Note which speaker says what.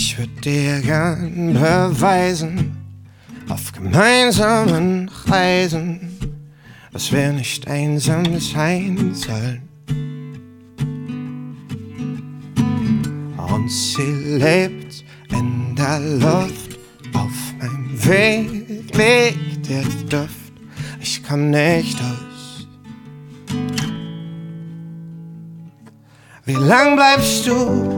Speaker 1: Ich würd dir gern beweisen, auf gemeinsamen Reisen, dass wir nicht einsam sein sollen. Und sie lebt in der Luft, auf meinem Weg liegt der Duft, ich komm nicht aus. Wie lang bleibst du